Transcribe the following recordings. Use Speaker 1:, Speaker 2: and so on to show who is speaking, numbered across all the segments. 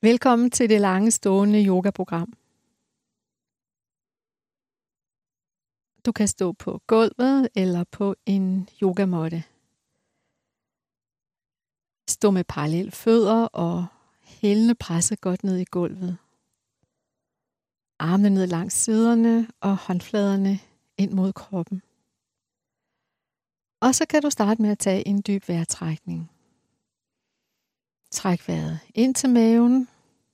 Speaker 1: Velkommen til det lange stående yogaprogram. Du kan stå på gulvet eller på en yogamåtte. Stå med parallelle fødder og hælene presset godt ned i gulvet. Armene ned langs siderne og håndfladerne ind mod kroppen. Og så kan du starte med at tage en dyb vejrtrækning. Træk vejret ind til maven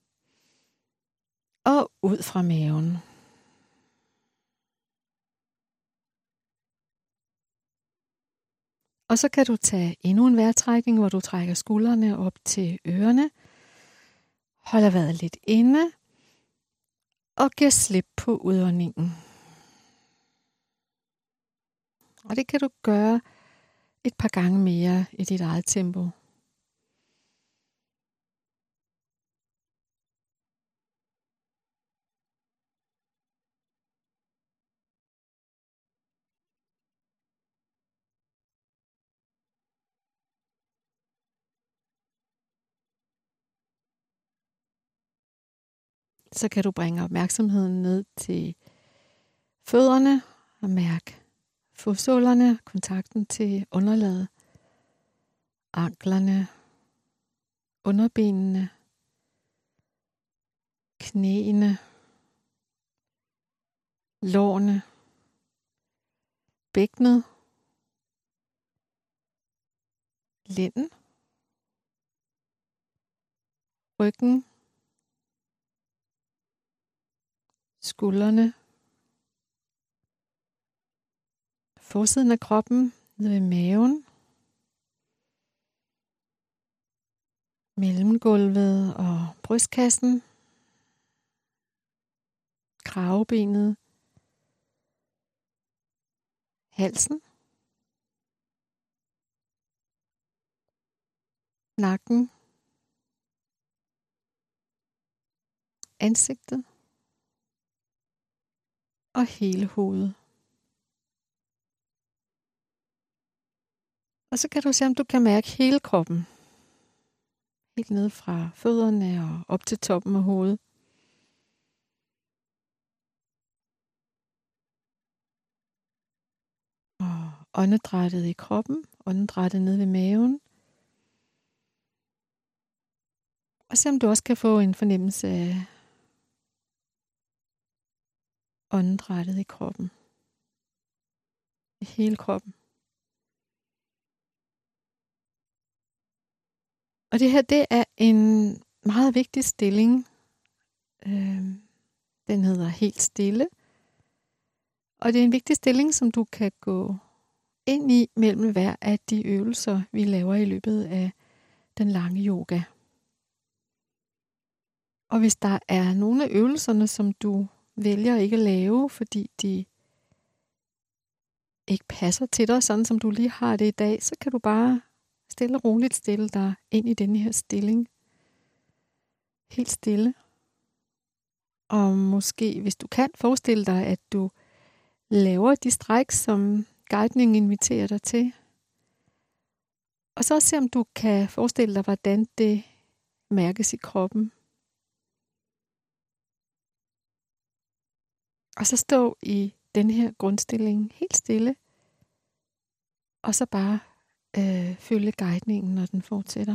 Speaker 1: og ud fra maven. Og så kan du tage endnu en vejrtrækning, hvor du trækker skuldrene op til ørerne. Holder vejret lidt inde. Og giver slip på udåndingen. Og det kan du gøre et par gange mere i dit eget tempo. Så kan du bringe opmærksomheden ned til fødderne og mærke fodsålerne, kontakten til underlaget, anklerne, underbenene, knæene, lårene, bækkenet, lænden, ryggen, skuldrene, forsiden af kroppen, nede ved maven, mellemgulvet og brystkassen, kravebenet, halsen, nakken, ansigtet og hele hovedet. Og så kan du se, om du kan mærke hele kroppen. Helt ned fra fødderne og op til toppen af hovedet. Og åndedrættet i kroppen, åndedrættet nede ved maven. Og se om du også kan få en fornemmelse af åndedrættet i kroppen. I hele kroppen. Og det her, det er en meget vigtig stilling. Den hedder helt stille. Og det er en vigtig stilling, som du kan gå ind i mellem hver af de øvelser, vi laver i løbet af den lange yoga. Og hvis der er nogle af øvelserne, som du vælger ikke at lave, fordi de ikke passer til dig, sådan som du lige har det i dag, så kan du bare stille og roligt stille dig ind i denne her stilling. Helt stille. Og måske, hvis du kan, forestille dig, at du laver de stræk, som guidningen inviterer dig til. Og så se, om du kan forestille dig, hvordan det mærkes i kroppen. Og så stå i den her grundstilling helt stille. Og så bare følge guidningen, når den fortsætter.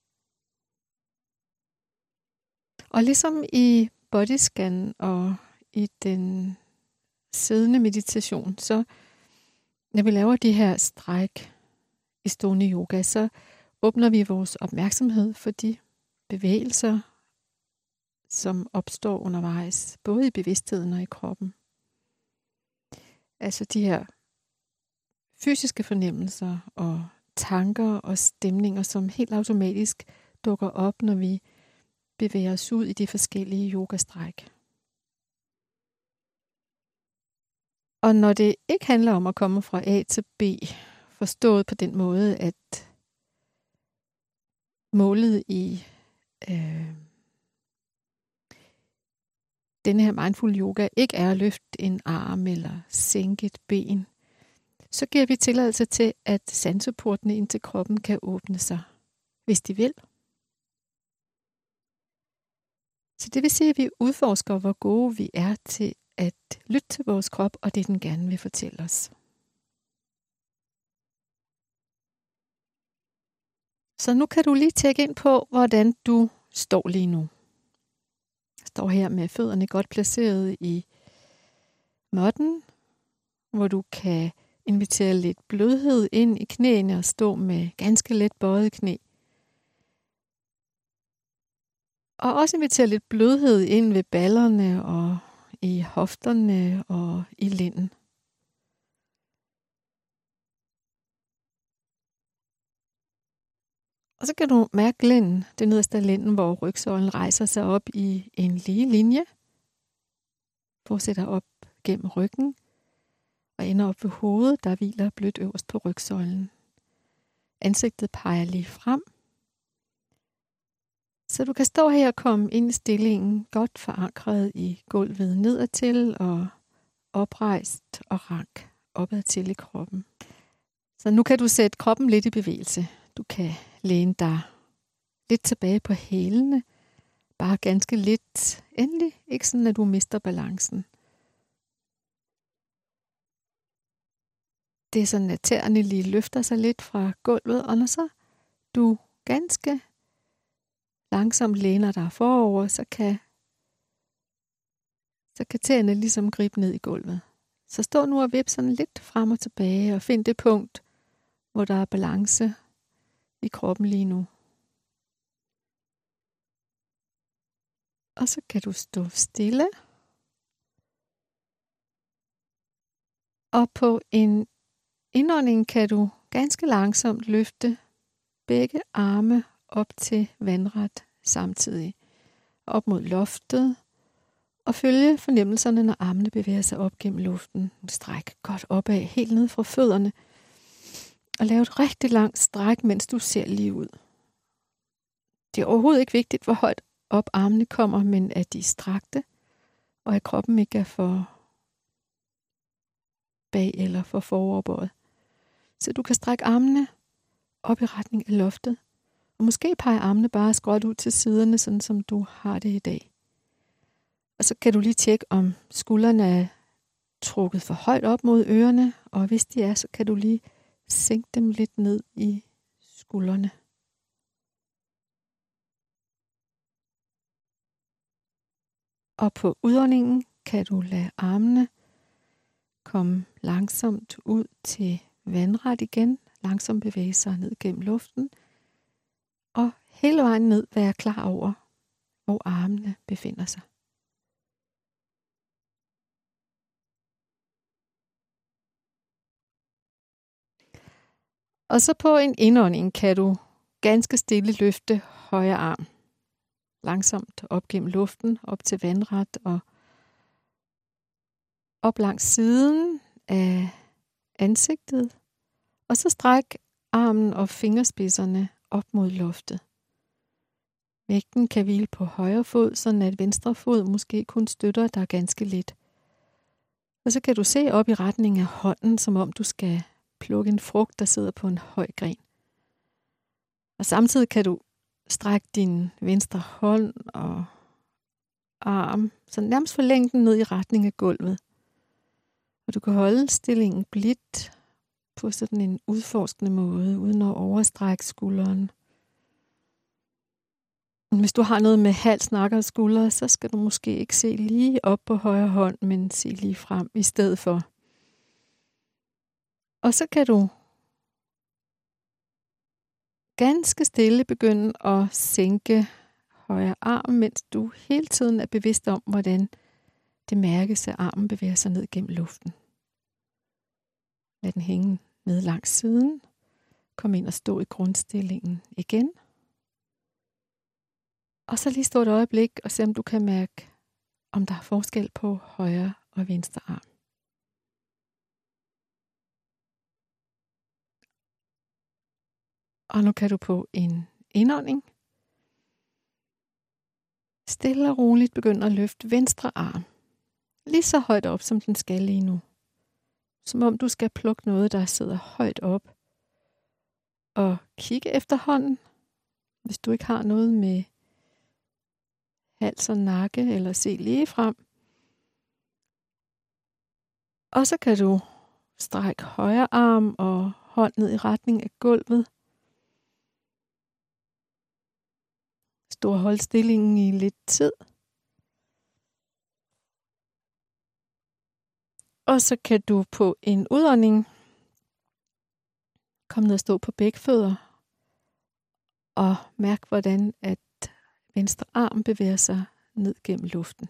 Speaker 1: Og ligesom i bodyscan og i den siddende meditation, så når vi laver de her stræk i stående yoga, så åbner vi vores opmærksomhed for de bevægelser, som opstår undervejs, både i bevidstheden og i kroppen. Altså de her fysiske fornemmelser og tanker og stemninger, som helt automatisk dukker op, når vi bevæger os ud i de forskellige yogastræk. Og når det ikke handler om at komme fra A til B, forstået på den måde, at målet i denne her mindful yoga ikke er at løfte en arm eller sænke et ben, så giver vi tilladelse til, at sanseportene ind til kroppen kan åbne sig, hvis de vil. Så det vil sige, at vi udforsker, hvor gode vi er til at lytte til vores krop, og det den gerne vil fortælle os. Så nu kan du lige tjekke ind på, hvordan du står lige nu. Jeg står her med fødderne godt placeret i måtten, hvor du kan invitere lidt blødhed ind i knæene og stå med ganske let bøjet knæ. Og også invitere lidt blødhed ind ved ballerne og i hofterne og i lænden. Og så kan du mærke lænden, det nederste af lænden, hvor rygsøjlen rejser sig op i en lige linje. Fortsætter op gennem ryggen og ender op ved hovedet, der hviler blødt øverst på rygsøjlen. Ansigtet peger lige frem. Så du kan stå her og komme ind i stillingen, godt forankret i gulvet nedadtil og oprejst og rank opad til i kroppen. Så nu kan du sætte kroppen lidt i bevægelse. Du kan læne dig lidt tilbage på hælene, bare ganske lidt. Endelig ikke sådan, at du mister balancen. Det er sådan, at tæerne lige løfter sig lidt fra gulvet, og når så du ganske langsomt læner dig forover, så kan tæerne ligesom gribe ned i gulvet. Så stå nu og vip sådan lidt frem og tilbage, og find det punkt, hvor der er balance i kroppen lige nu. Og så kan du stå stille. Og på en indånding kan du ganske langsomt løfte begge arme op til vandret samtidig. Op mod loftet. Og følge fornemmelserne, når armene bevæger sig op gennem luften. Stræk godt opad, helt ned fra fødderne. Og lav et rigtig langt stræk, mens du ser lige ud. Det er overhovedet ikke vigtigt, hvor højt op armene kommer, men at de er strakte, og at kroppen ikke er for bag eller for foroverbøjet. Så du kan strække armene op i retning af loftet, og måske pege armene bare skråt ud til siderne, sådan som du har det i dag. Og så kan du lige tjekke, om skuldrene er trukket for højt op mod ørerne, og hvis de er, så kan du lige sænke dem lidt ned i skuldrene. Og på udåndingen kan du lade armene komme langsomt ud til vandret igen, langsomt bevæge sig ned gennem luften, og hele vejen ned være klar over, hvor armene befinder sig. Og så på en indånding kan du ganske stille løfte højre arm. Langsomt op gennem luften, op til vandret og op langs siden af ansigtet. Og så stræk armen og fingerspidserne op mod loftet. Vægten kan hvile på højre fod, så at venstre fod måske kun støtter dig ganske lidt. Og så kan du se op i retning af hånden, som om du skal plukke en frugt, der sidder på en høj gren. Og samtidig kan du strække din venstre hånd og arm, så nærmest forlænge den ned i retning af gulvet. Og du kan holde stillingen blidt på sådan en udforskende måde, uden at overstrække skulderen. Hvis du har noget med hals, nakke og skuldre, så skal du måske ikke se lige op på højre hånd, men se lige frem i stedet for. Og så kan du ganske stille begynde at sænke højre arm, mens du hele tiden er bevidst om, hvordan det mærkes, at armen bevæger sig ned gennem luften. Lad den hænge ned langs siden. Kom ind og stå i grundstillingen igen. Og så lige stå et øjeblik og se, om du kan mærke, om der er forskel på højre og venstre arm. Og nu kan du på en indånding stille og roligt begynde at løfte venstre arm. Lige så højt op, som den skal lige nu. Som om du skal plukke noget, der sidder højt op. Og kigge efter hånden. Hvis du ikke har noget med hals og nakke, eller se lige frem. Og så kan du strække højre arm og hånd ned i retning af gulvet. Stå og hold stillingen i lidt tid. Og så kan du på en udånding komme ned og stå på begge fødder. Og mærk, hvordan at venstre arm bevæger sig ned gennem luften.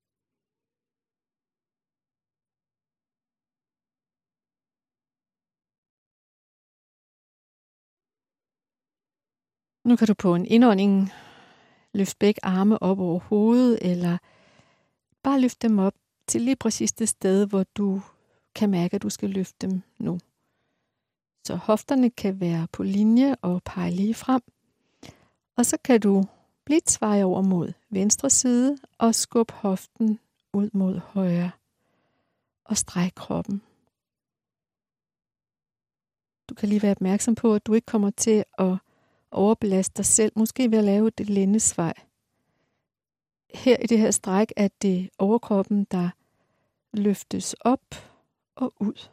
Speaker 1: Nu kan du på en indånding løfte begge arme op over hovedet, eller bare løfte dem op til lige præcis det sted, hvor du kan mærke, at du skal løfte dem nu. Så hofterne kan være på linje og pege lige frem. Og så kan du blitzveje over mod venstre side og skubbe hoften ud mod højre og stræk kroppen. Du kan lige være opmærksom på, at du ikke kommer til at overbelaste dig selv, måske ved at lave det lændesvej. Her i det her stræk er det overkroppen, der løftes op og ud.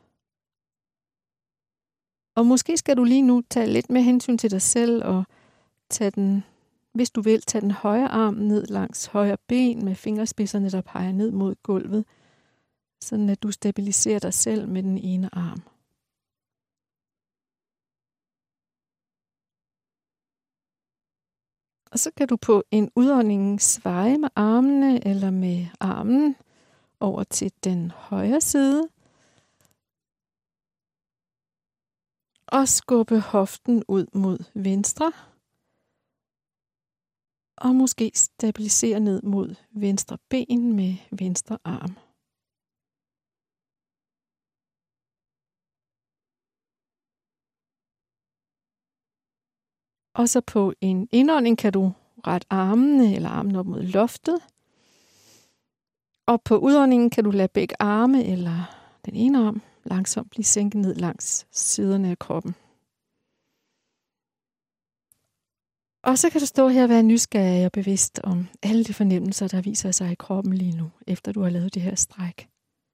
Speaker 1: Og måske skal du lige nu tage lidt mere hensyn til dig selv og tage den, hvis du vil, tage den højre arm ned langs højre ben med fingerspidserne, der peger ned mod gulvet, sådan at du stabiliserer dig selv med den ene arm. Og så kan du på en udånding sveje med armene eller med armen over til den højre side. Og skubbe hoften ud mod venstre. Og måske stabilisere ned mod venstre ben med venstre arm. Og så på en indånding kan du rette armene eller armen op mod loftet. Og på udåndingen kan du lade begge arme eller den ene arm langsomt blive sænket ned langs siderne af kroppen. Og så kan du stå her og være nysgerrig og bevidst om alle de fornemmelser, der viser sig i kroppen lige nu, efter du har lavet det her stræk.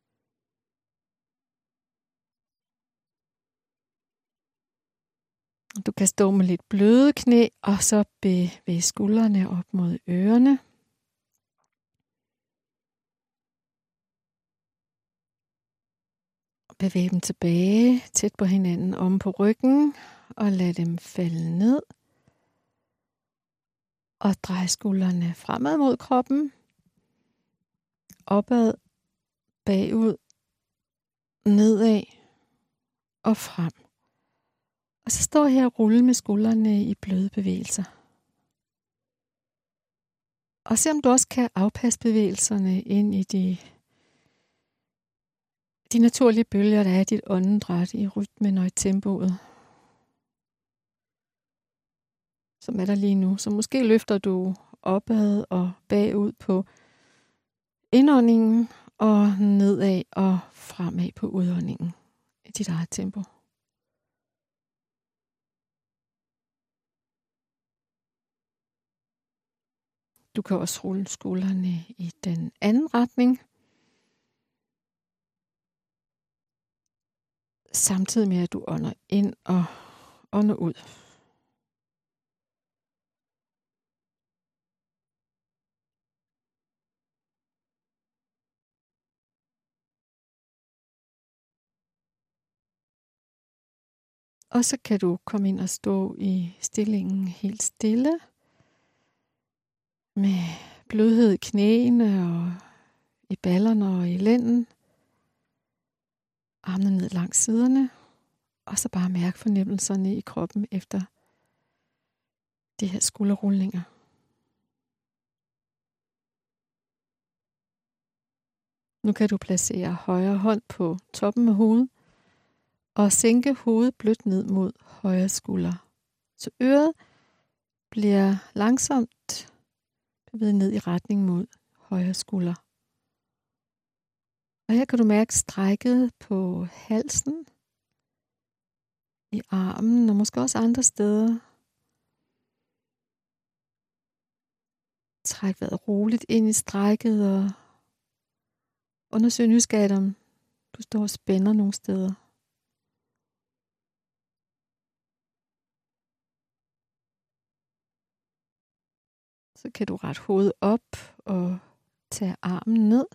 Speaker 1: Du kan stå med lidt bløde knæ, og så bevæge skuldrene op mod ørerne. Bevæg dem tilbage, tæt på hinanden om på ryggen, og lad dem falde ned. Og drej skuldrene fremad mod kroppen, opad, bagud, nedad og frem. Og så står her og rulle med skuldrene i bløde bevægelser. Og se om du også kan afpasse bevægelserne ind i de naturlige bølger, der er i dit åndedræt, i rytmen og i tempoet, som er der lige nu. Så måske løfter du opad og bagud på indåndingen og nedad og fremad på udåndingen i dit eget tempo. Du kan også rulle skuldrene i den anden retning, samtidig med at du ånder ind og ånder ud. Og så kan du komme ind og stå i stillingen helt stille, med blødhed i knæene og i ballerne og i lænden. Armene ned langs siderne, og så bare mærk fornemmelserne i kroppen efter de her skulderrullinger. Nu kan du placere højre hånd på toppen af hovedet, og sænke hovedet blødt ned mod højre skulder. Så øret bliver langsomt bevæget ned i retning mod højre skulder. Og her kan du mærke strækket på halsen, i armen og måske også andre steder. Træk vejret roligt ind i strækket og undersøg nysgerrigt, om du står og spænder nogle steder. Så kan du rette hovedet op og tage armen ned.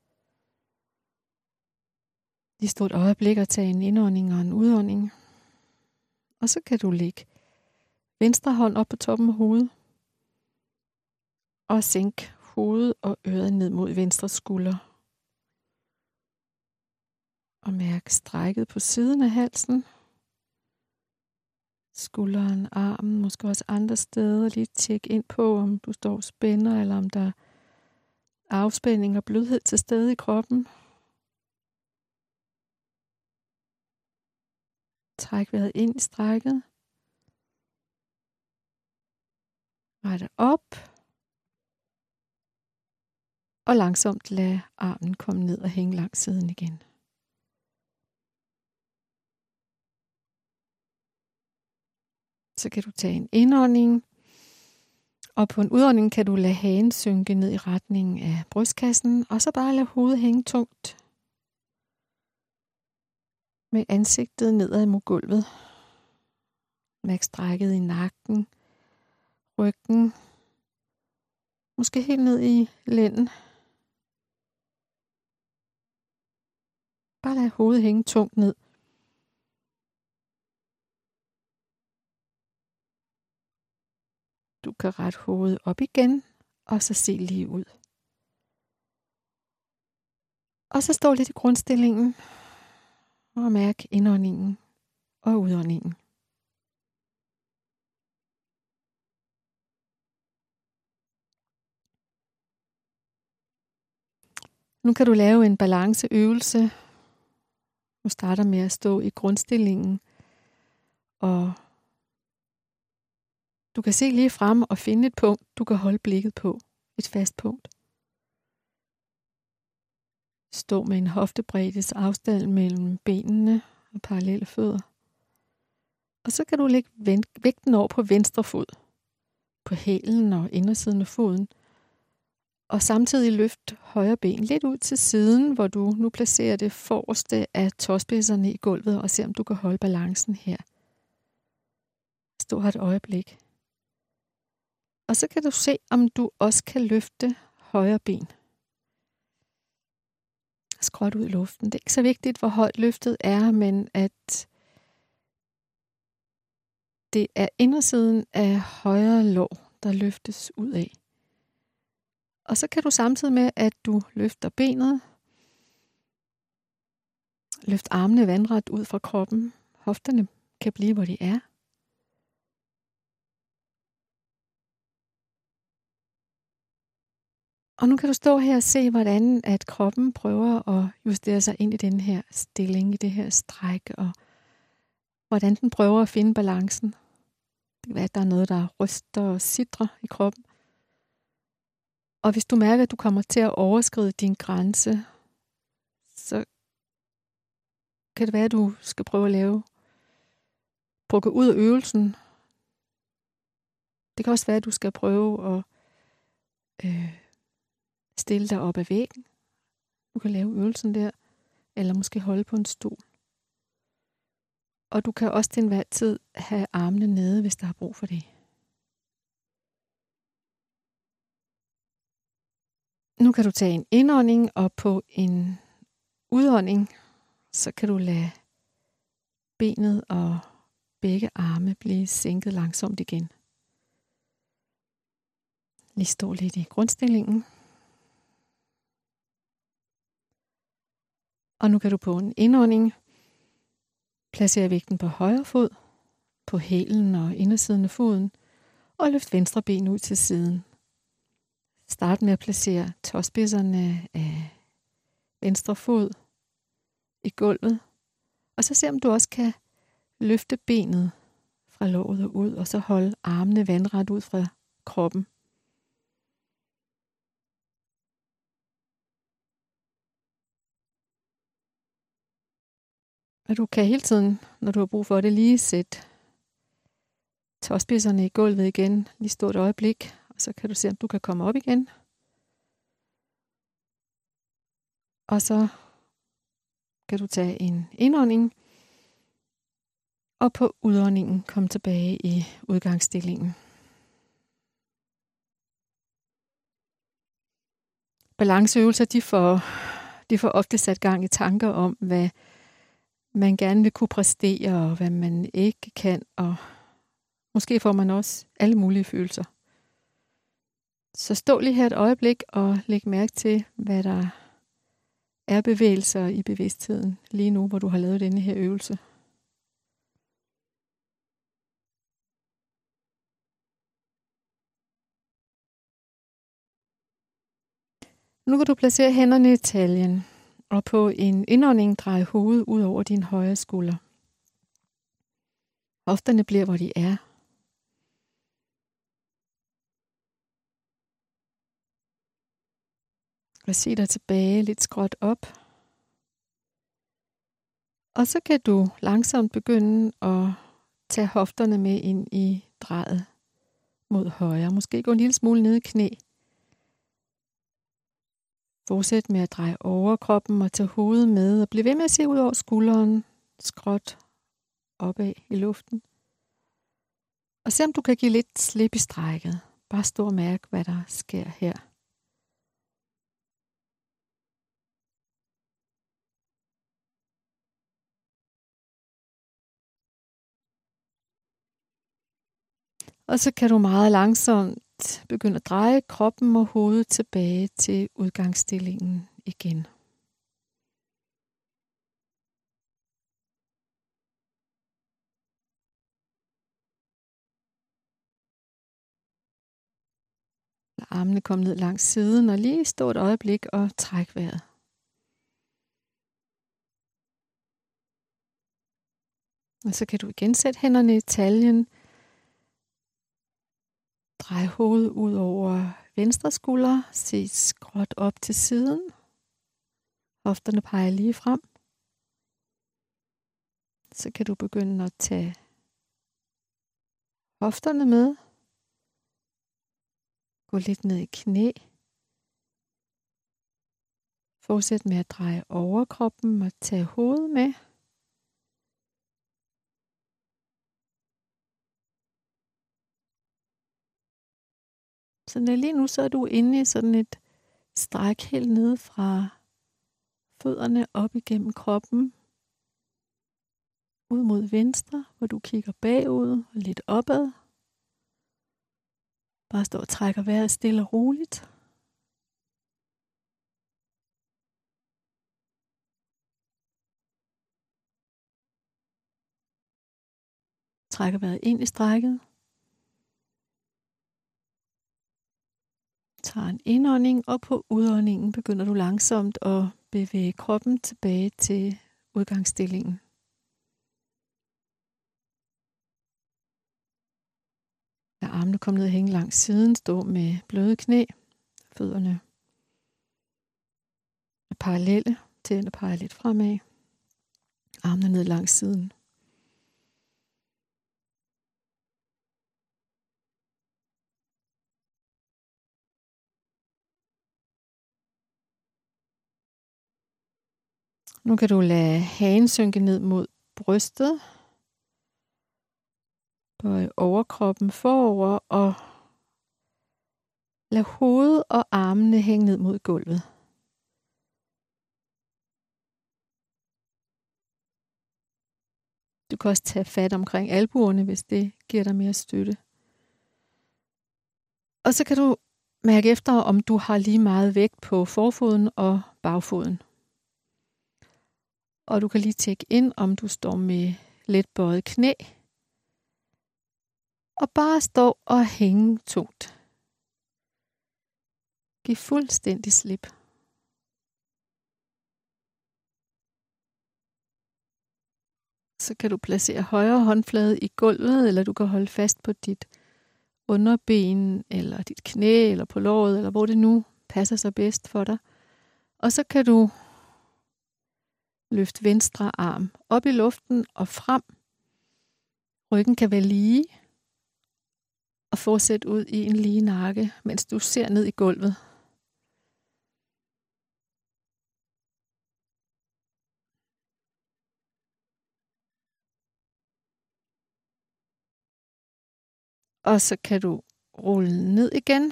Speaker 1: Lige stå et øjeblik og tage en indånding og en udånding. Og så kan du lægge venstre hånd op på toppen af hovedet. Og sænke hovedet og øret ned mod venstre skulder. Og mærk strækket på siden af halsen. Skulderen, armen, måske også andre steder. Lige tjek ind på, om du står og spænder, eller om der er afspænding og blødhed til stede i kroppen. Træk vejret ind i strækket. Rette op. Og langsomt lad armen komme ned og hænge langs siden igen. Så kan du tage en indånding. Og på en udånding kan du lade hagen synke ned i retning af brystkassen. Og så bare lade hovedet hænge tungt. Med ansigtet nedad mod gulvet. Mærk strækket i nakken. Ryggen. Måske helt ned i lænden. Bare lad hovedet hænge tungt ned. Du kan rette hovedet op igen, og så se lige ud. Og så stå lidt i grundstillingen, og mærk indåndingen og udåndingen. Nu kan du lave en balanceøvelse. Du starter med at stå i grundstillingen, og du kan se lige frem og finde et punkt, du kan holde blikket på. Et fast punkt. Stå med en hoftebreddes afstand mellem benene og parallelle fødder. Og så kan du lægge vægten over på venstre fod, på hælen og indersiden af foden. Og samtidig løft højre ben lidt ud til siden, hvor du nu placerer det forreste af tåspidserne i gulvet, og se om du kan holde balancen her. Stå her et øjeblik. Og så kan du se, om du også kan løfte højre ben. Skråt ud i luften. Det er ikke så vigtigt, hvor højt løftet er, men at det er indersiden af højre lår, der løftes ud af. Og så kan du samtidig med, at du løfter benet, løft armene vandret ud fra kroppen. Hofterne kan blive, hvor de er. Og nu kan du stå her og se, hvordan at kroppen prøver at justere sig ind i den her stilling, i det her stræk, og hvordan den prøver at finde balancen. Det kan være, at der er noget, der ryster og sidrer i kroppen. Og hvis du mærker, at du kommer til at overskride din grænse, så kan det være, at du skal prøve at gå ud af øvelsen. Det kan også være, at du skal prøve at stille dig op ad væggen. Du kan lave øvelsen der, eller måske holde på en stol. Og du kan også til enhver tid have armene nede, hvis der er brug for det. Nu kan du tage en indånding, og på en udånding, så kan du lade benet og begge arme blive sænket langsomt igen. Lige stå lidt i grundstillingen. Og nu kan du på en indånding placere vægten på højre fod, på hælen og indersiden af foden, og løft venstre ben ud til siden. Start med at placere tåspidserne af venstre fod i gulvet, og så se om du også kan løfte benet fra låret og ud, og så holde armene vandret ud fra kroppen. Og du kan hele tiden, når du har brug for det, lige sætte tåspidserne i gulvet igen, lige stå et øjeblik, Og så kan du se, om du kan komme op igen. Og så kan du tage en indånding, og på udåndingen komme tilbage i udgangsstillingen. Balanceøvelser, de får ofte sat gang i tanker om, hvad man gerne vil kunne præstere, og hvad man ikke kan, og måske får man også alle mulige følelser. Så stå lige her et øjeblik og læg mærke til, hvad der er bevægelser i bevidstheden lige nu, hvor du har lavet denne her øvelse. Nu kan du placere hænderne i taljen, og på en indånding dreje hovedet ud over din højre skulder. Hofterne bliver, hvor de er. Og se dig tilbage lidt skråt op. Og så kan du langsomt begynde at tage hofterne med ind i drejet mod højre. Måske gå en lille smule ned i knæ. Fortsæt med at dreje overkroppen og tage hovedet med. Og bliv ved med at se ud over skulderen, skråt opad i luften. Og se om du kan give lidt slip i strækket. Bare stå og mærke, hvad der sker her. Og så kan du meget langsomt begynde at dreje kroppen og hovedet tilbage til udgangsstillingen igen. Lad armene komme ned langs siden og lige stå et øjeblik og træk vejret. Og så kan du igen sætte hænderne i taljen. Drej hovedet ud over venstre skulder. Se skråt op til siden. Hofterne peger lige frem. Så kan du begynde at tage hofterne med. Gå lidt ned i knæ. Fortsæt med at dreje overkroppen og tage hovedet med. Så lige nu så er du inde i sådan et stræk helt nede fra fødderne op igennem kroppen. Ud mod venstre, hvor du kigger bagud og lidt opad. Bare stå og trækker vejret stille og roligt. Trækker vejret ind i strækket. Tager en indånding, og på udåndingen begynder du langsomt at bevæge kroppen tilbage til udgangsstillingen. Lad armene komme ned og hænge langs siden. Stå med bløde knæ. Fødderne er parallelle. Tæerne peger lidt fremad. Armene ned langs siden. Nu kan du lade hagen synke ned mod brystet. Bøj overkroppen forover og lad hovedet og armene hænge ned mod gulvet. Du kan også tage fat omkring albuerne, hvis det giver dig mere støtte. Og så kan du mærke efter, om du har lige meget vægt på forfoden og bagfoden. Og du kan lige tjekke ind, om du står med let bøjet knæ. Og bare stå og hænge tungt. Giv fuldstændig slip. Så kan du placere højre håndflade i gulvet, eller du kan holde fast på dit underben, eller dit knæ, eller på låret, eller hvor det nu passer sig bedst for dig. Og så kan du løfte venstre arm op i luften og frem. Ryggen kan være lige. Og fortsæt ud i en lige nakke, mens du ser ned i gulvet. Og så kan du rulle ned igen.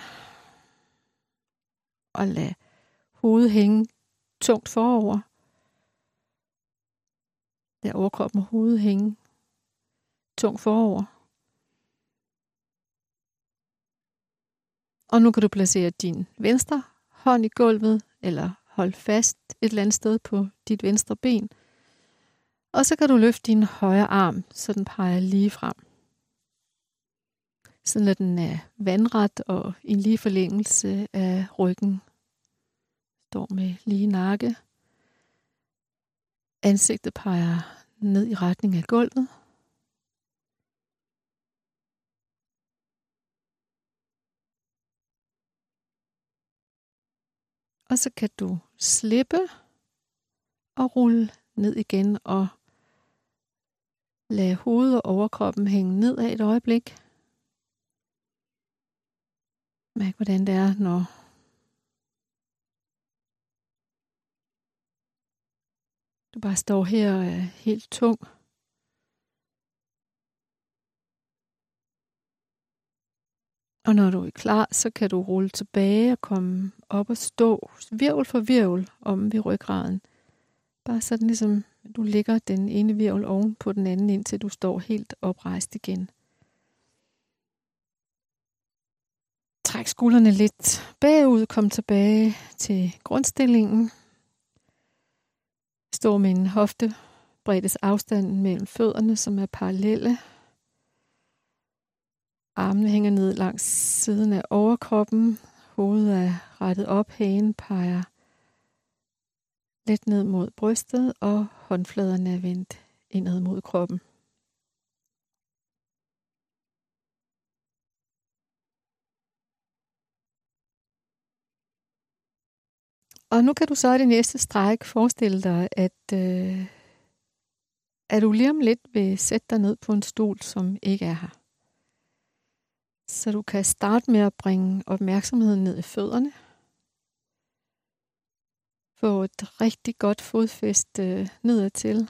Speaker 1: Og lad hovedet hænge tungt forover. Lad overkroppen og hovedet hænge tungt forover. Og nu kan du placere din venstre hånd i gulvet, eller holde fast et eller andet sted på dit venstre ben. Og så kan du løfte din højre arm, så den peger lige frem. Sådan at den er vandret og i en lige forlængelse af ryggen. Står med lige nakke. Ansigtet peger ned i retning af gulvet. Og så kan du slippe og rulle ned igen og lade hovedet og overkroppen hænge ned af et øjeblik. Mærk, hvordan det er, når du bare står her og er helt tung. Og når du er klar, så kan du rulle tilbage og komme op og stå hvirvel for hvirvel om ved ryggraden. Bare sådan ligesom du lægger den ene hvirvel oven på den anden, indtil du står helt oprejst igen. Træk skuldrene lidt bagud, kom tilbage til grundstillingen. Stå med en hoftebreddes afstand mellem fødderne, som er parallelle. Armene hænger ned langs siden af overkroppen. Hovedet er rettet op, hagen peger lidt ned mod brystet, og håndfladerne er vendt indad mod kroppen. Og nu kan du så i det næste stræk forestille dig, at du lige om lidt vil sætte dig ned på en stol, som ikke er her. Så du kan starte med at bringe opmærksomheden ned i fødderne. Få et rigtig godt fodfæste nedadtil.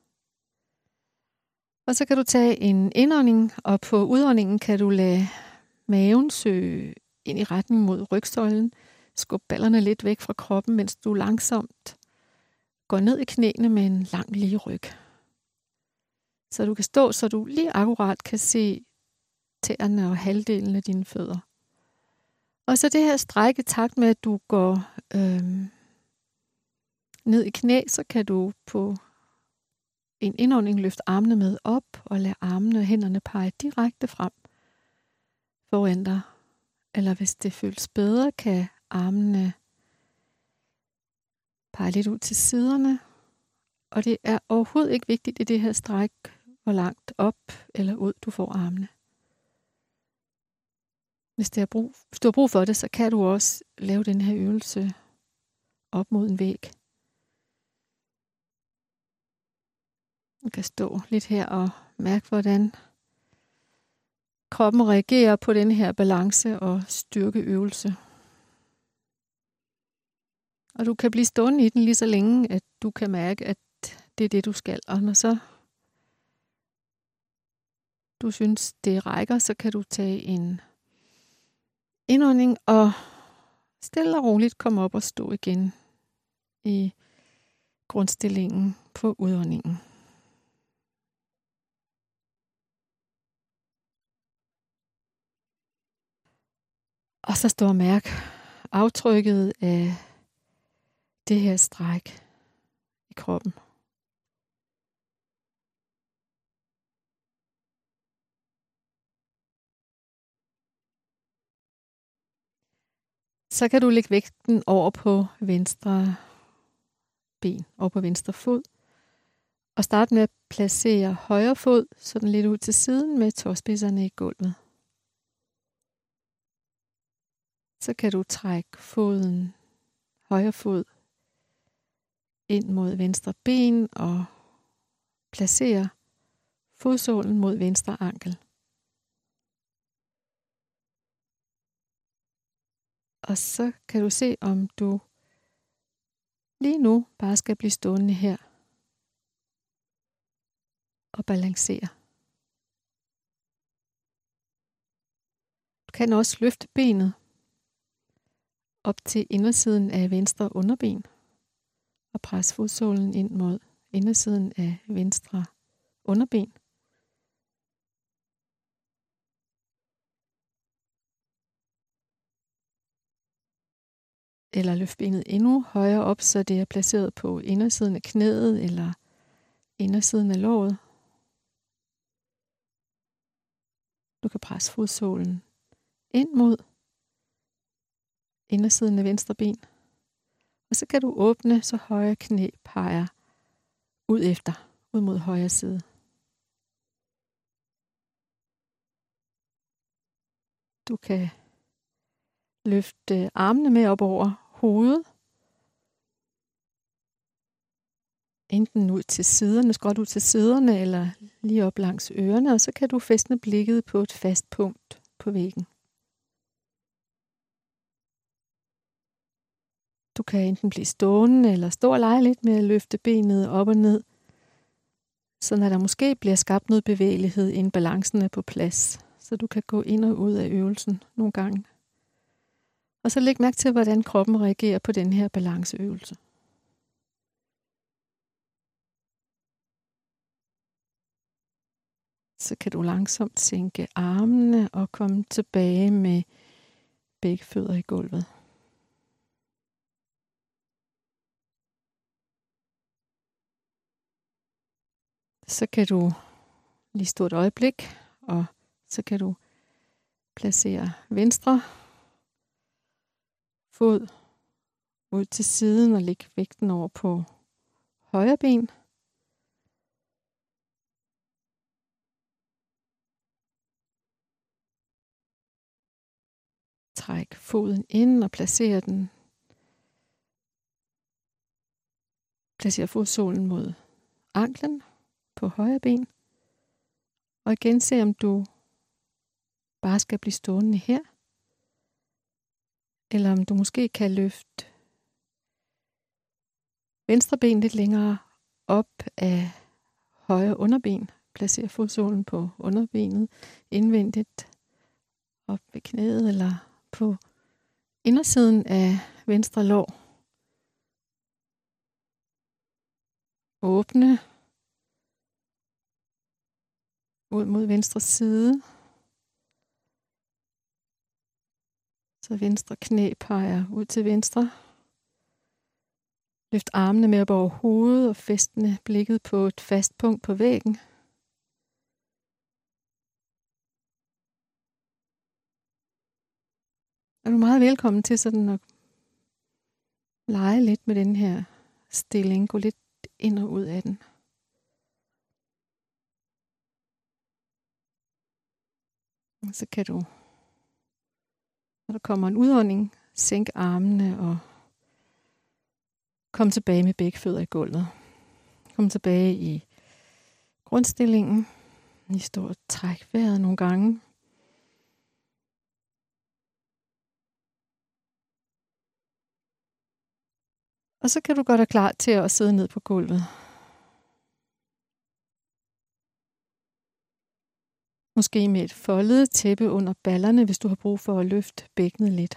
Speaker 1: Og så kan du tage en indånding, og på udåndingen kan du lade maven søge ind i retning mod rygsøjlen. Skub ballerne lidt væk fra kroppen, mens du langsomt går ned i knæene med en lang lige ryg. Så du kan stå, så du lige akkurat kan se tæerne og halvdelen af dine fødder. Og så det her stræk i takt med, at du går ned i knæ, så kan du på en indånding løfte armene med op og lade armene og hænderne pege direkte frem foran dig. Eller hvis det føles bedre, kan armene pege lidt ud til siderne. Og det er overhovedet ikke vigtigt i det her stræk, hvor langt op eller ud du får armene. Hvis du har brug for det, så kan du også lave den her øvelse op mod en væg. Du kan stå lidt her og mærke, hvordan kroppen reagerer på den her balance og styrkeøvelse. Og du kan blive stående i den lige så længe, at du kan mærke, at det er det, du skal. Og når så du synes, det rækker, så kan du tage en indånding og stille og roligt komme op og stå igen i grundstillingen på udåndingen. Og så står og mærk aftrykket af det her stræk i kroppen. Så kan du lægge vægten over på venstre ben, over på venstre fod. Og starte med at placere højre fod sådan lidt ud til siden med tåspidserne i gulvet. Så kan du trække foden, højre fod, ind mod venstre ben og placere fodsålen mod venstre ankel. Og så kan du se, om du lige nu bare skal blive stående her og balancere. Du kan også løfte benet op til indersiden af venstre underben og presse fodsålen ind mod indersiden af venstre underben. Eller løft benet endnu højere op, så det er placeret på indersiden af knæet eller indersiden af låret. Du kan presse fodsålen ind mod indersiden af venstre ben. Og så kan du åbne, så højre knæ peger ud mod højre side. Du kan løfte armene med op over hovedet. Enten ud til siderne, skråt ud til siderne, eller lige op langs ørerne. Og så kan du fæstne blikket på et fast punkt på væggen. Du kan enten blive stående, eller stå og lege lidt med at løfte benet op og ned. Så når der måske bliver skabt noget bevægelighed, inden balancen er på plads. Så du kan gå ind og ud af øvelsen nogle gange. Og så læg mærke til, hvordan kroppen reagerer på den her balanceøvelse. Så kan du langsomt sænke armene og komme tilbage med begge fødder i gulvet. Så kan du lige stå et øjeblik, og så kan du placere venstre fod ud til siden og lægge vægten over på højre ben. Træk foden ind og placer den. Placer fodsålen mod anklen på højre ben. Og igen se, om du bare skal blive stående her. Eller om du måske kan løfte venstre ben lidt længere op af højre underben. Placer fodsålen på underbenet indvendigt op ved knæet eller på indersiden af venstre lår. Åbne ud mod venstre side. Så venstre knæ peger ud til venstre. Løft armene med op over hovedet og fæstne blikket på et fast punkt på væggen. Er du meget velkommen til sådan at lege lidt med den her stilling. Gå lidt ind og ud af den. Og så kan du, når der kommer en udånding, sænke armene og kom tilbage med begge fødder i gulvet. Kom tilbage i grundstillingen. I står og træk vejret nogle gange. Og så kan du gøre dig klar til at sidde ned på gulvet. Måske med et foldet tæppe under ballerne, hvis du har brug for at løfte bækkenet lidt.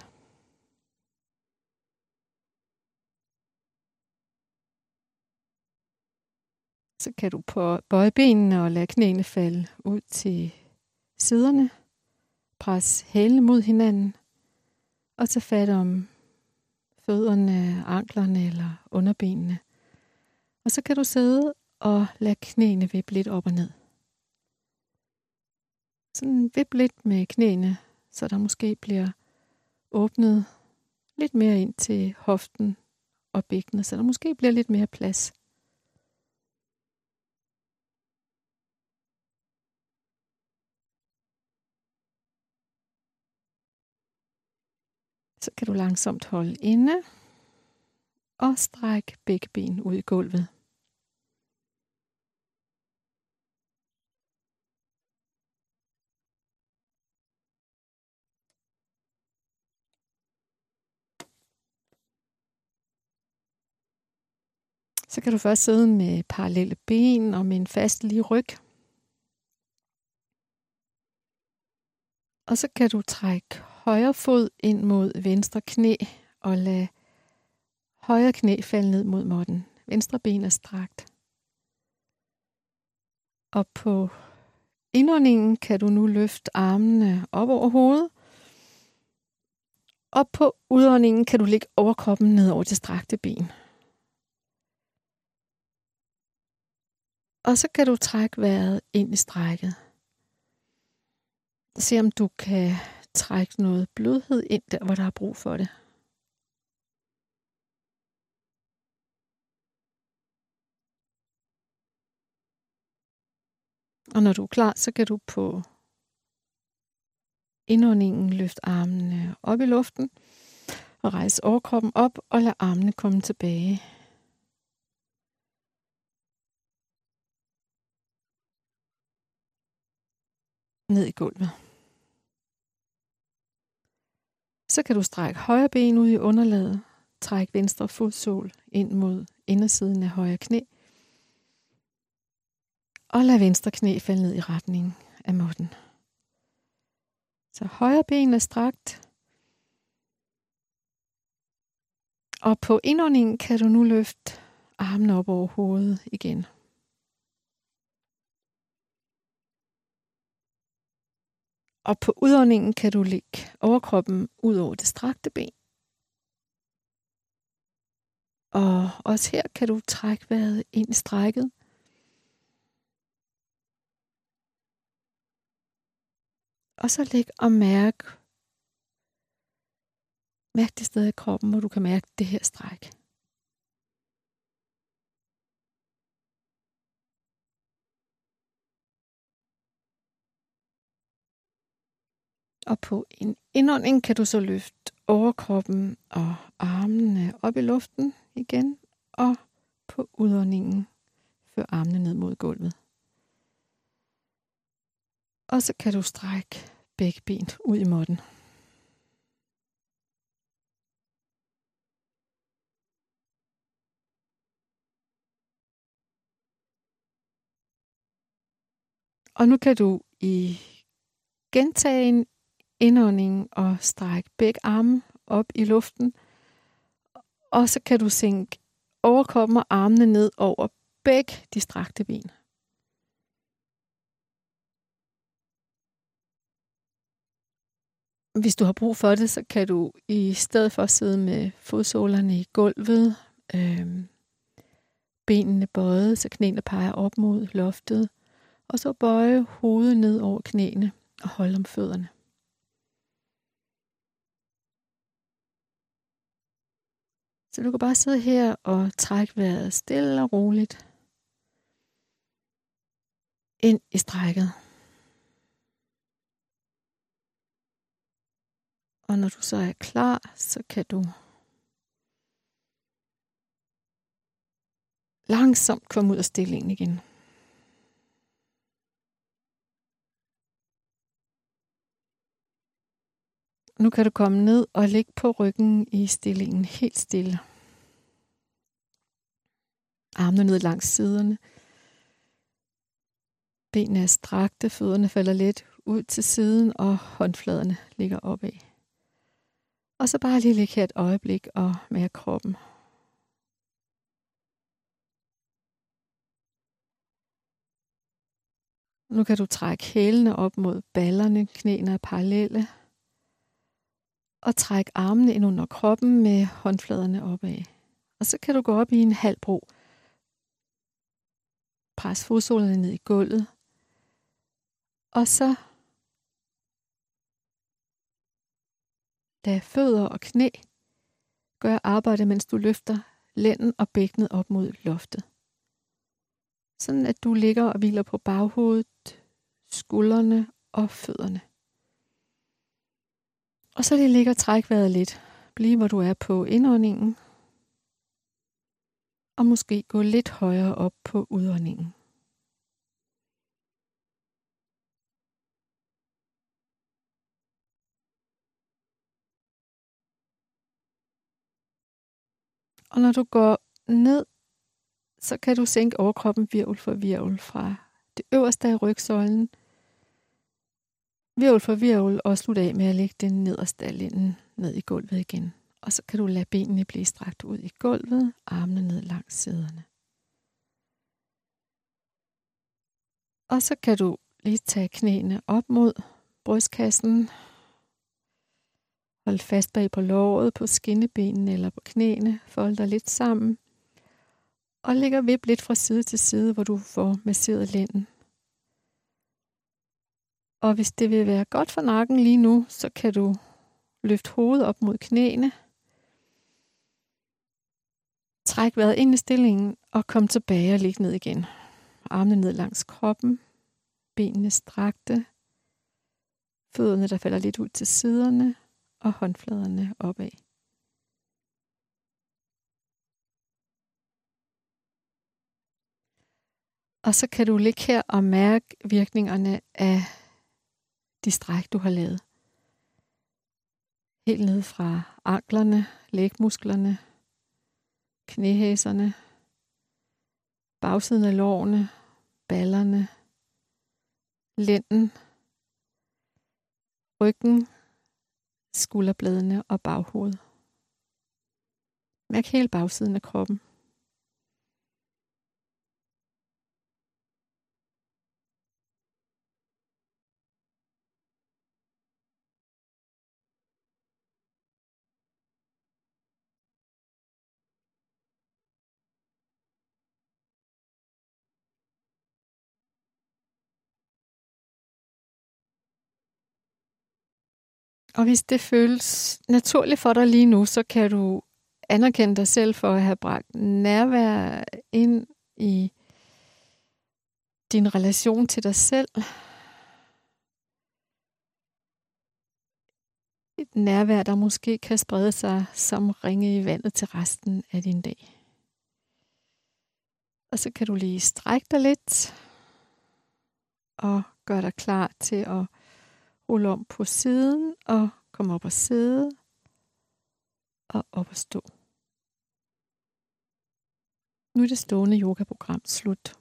Speaker 1: Så kan du bøje benene og lade knæene falde ud til siderne. Pres hælene mod hinanden. Og tage fat om fødderne, anklerne eller underbenene. Og så kan du sidde og lade knæene vippe lidt op og ned. Sådan vippe lidt med knæene, så der måske bliver åbnet lidt mere ind til hoften og bækkenet, så der måske bliver lidt mere plads. Så kan du langsomt holde inde og strække begge ben ud i gulvet. Så kan du først sidde med parallelle ben og med en fast lige ryg. Og så kan du trække højre fod ind mod venstre knæ og lade højre knæ falde ned mod måtten. Venstre ben er strakt. Og på indåndingen kan du nu løfte armene op over hovedet. Og på udåndingen kan du lægge overkroppen ned over det strakte ben. Og så kan du trække vejret ind i strækket. Se om du kan trække noget blødhed ind der, hvor der er brug for det. Og når du er klar, så kan du på indåndingen løfte armene op i luften og rejse overkroppen op og lade armene komme tilbage. Ned i gulvet. Så kan du strække højre ben ud i underlaget. Træk venstre fodsål ind mod indersiden af højre knæ. Og lad venstre knæ falde ned i retning af måtten. Så højre ben er strakt. Og på indåndingen kan du nu løfte armene op over hovedet igen. Og på udåndingen kan du lægge overkroppen ud over det strakte ben. Og også her kan du trække vejret ind i strækket. Og så læg og mærk det sted i kroppen, hvor du kan mærke det her stræk. Og på en indånding kan du så løfte overkroppen og armene op i luften igen. Og på udåndingen før armene ned mod gulvet. Og så kan du strække begge ben ud i måtten. Og nu kan du gentage en indånding og strække begge arme op i luften. Og så kan du sænke overkroppen og armene ned over begge de strakte ben. Hvis du har brug for det, så kan du i stedet for sidde med fodsålerne i gulvet, benene bøjet, så knæene peger op mod loftet, og så bøje hovedet ned over knæene og holde om fødderne. Så du kan bare sidde her og trække vejret stille og roligt ind i strækket. Og når du så er klar, så kan du langsomt komme ud af stillingen igen. Nu kan du komme ned og ligge på ryggen i stillingen helt stille. Armene ned langs siderne. Benene er strakte, fødderne falder let ud til siden, og håndfladerne ligger opad. Og så bare lige ligge her et øjeblik og mærke kroppen. Nu kan du trække hælene op mod ballerne, knæene er parallelle. Og træk armene ind under kroppen med håndfladerne opad. Og så kan du gå op i en halv bro. Pres fodsålerne ned i gulvet. Og så lad fødder og knæ gøre arbejde, mens du løfter lænden og bækkenet op mod loftet. Sådan at du ligger og hviler på baghovedet, skuldrene og fødderne. Og så lige ligger og træk vejret lidt. Bliv hvor du er på indåndingen. Og måske gå lidt højere op på udåndingen. Og når du går ned så kan du sænke overkroppen virvel for virvel fra det øverste af rygsøjlen, virvel for virvel, og slutte af med at lægge den nederste af lænden ned i gulvet igen. Og så kan du lade benene blive strakt ud i gulvet, armene ned langs siderne. Og så kan du lige tage knæene op mod brystkassen. Hold fast bag på låret, på skinnebenene eller på knæene. Fold dig lidt sammen. Og læg og vip lidt fra side til side, hvor du får masseret lænden. Og hvis det vil være godt for nakken lige nu, så kan du løfte hovedet op mod knæene. Træk vejret ind i stillingen og kom tilbage og ligge ned igen. Armene ned langs kroppen. Benene strakte. Fødderne, der falder lidt ud til siderne. Og håndfladerne opad. Og så kan du ligge her og mærke virkningerne af de stræk, du har lavet. Helt ned fra anklerne, lægmusklerne, knæhæserne, bagsiden af lårene, ballerne, lænden, ryggen, skulderbladene og baghovedet. Mærk hele bagsiden af kroppen. Og hvis det føles naturligt for dig lige nu, så kan du anerkende dig selv for at have bragt nærvær ind i din relation til dig selv. Et nærvær, der måske kan sprede sig som ringe i vandet til resten af din dag. Og så kan du lige strække dig lidt og gøre dig klar til at rulle om på siden og komme op og sidde og op og stå. Nu er det stående yogaprogram slut.